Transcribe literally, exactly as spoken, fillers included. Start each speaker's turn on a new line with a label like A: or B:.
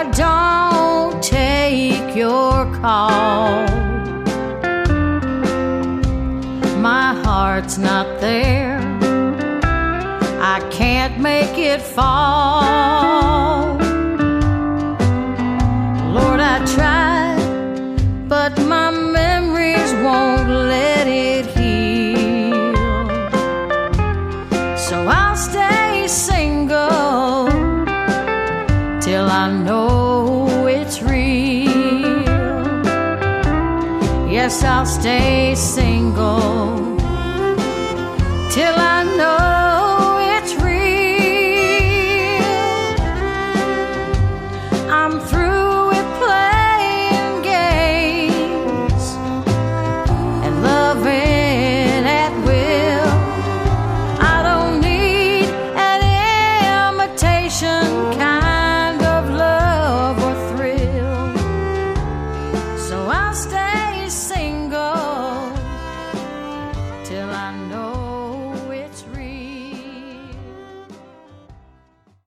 A: I don't take your call. My heart's not there, I can't make it fall. Lord, I tried, but my memories won't let it heal. So I'll stay single till I know it's real. Yes, I'll stay single till I know it's real. I'm through with playing games and loving at will. I don't need an imitation kind of love or thrill. So I'll stay single